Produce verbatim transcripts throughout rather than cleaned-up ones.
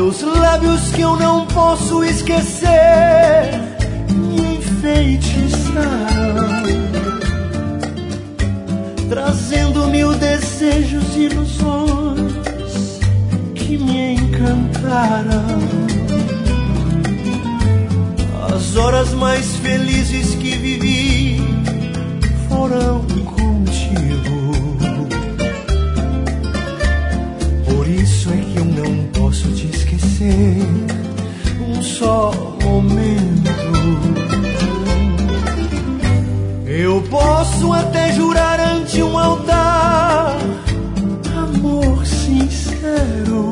Teus lábios que eu não posso esquecer me enfeitiçaram, trazendo mil desejos e ilusões que me encantaram. As horas mais felizes que vivi foram contigo. Por isso é que eu não posso te esquecer um só momento. Eu posso até jurar ante um altar amor sincero,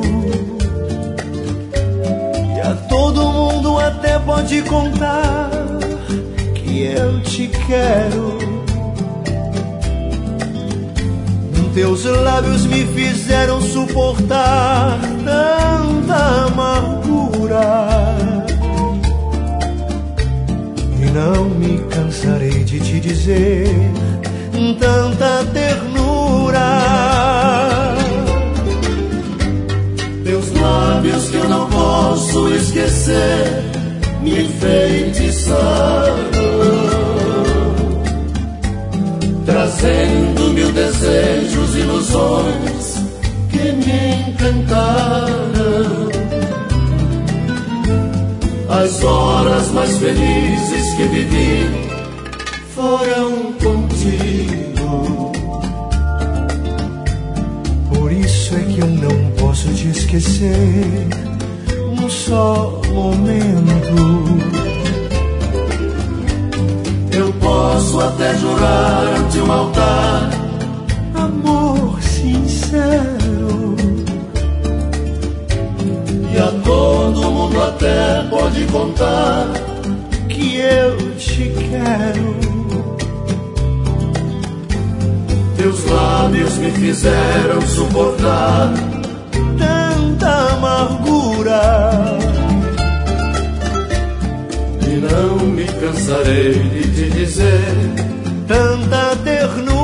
e a todo mundo até pode contar que eu te quero. Teus lábios me fizeram suportar tanta amargura, e não me cansarei de te dizer tanta ternura. Teus lábios que eu não posso esquecer me enfeitiçaram, trazendo mil desejos e ilusões que me encantaram. As horas mais felizes que vivi foram contigo. Por isso é que eu não posso te esquecer num só momento. Eu posso até jurar ante um altar amor sincero, e a todo mundo até pode contar que eu te quero. Teus lábios me fizeram suportar tanta amargura, e não me cansarei de te dizer tanta ternura.